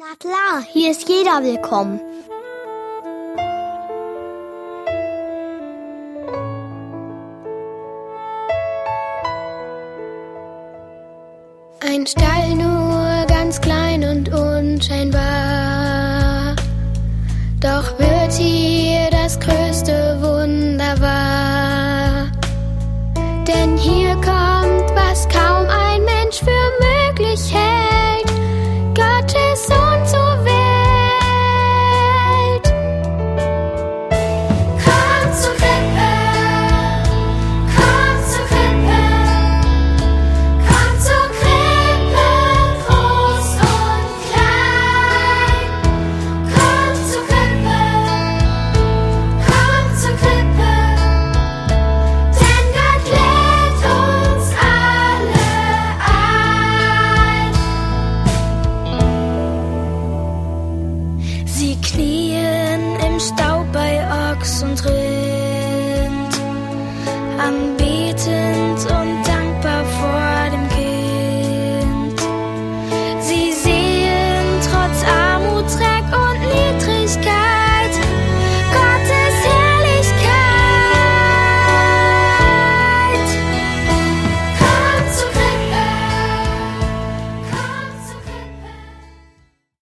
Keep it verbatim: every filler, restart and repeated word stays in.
Na klar, hier ist jeder willkommen. Ein Stall nur ganz klein und unscheinbar, doch wird hier das größte Wunder wahr. Denn hier kommt, was kaum ein Mensch für möglich hält, Gottes Sohn zur Welt. Komm zur Krippe, komm zur Krippe, komm zur Krippe, groß und klein. Komm zur Krippe, komm zur Krippe, denn Gott lädt uns alle ein. Sie knien im Staub bei Ochs und Rind, am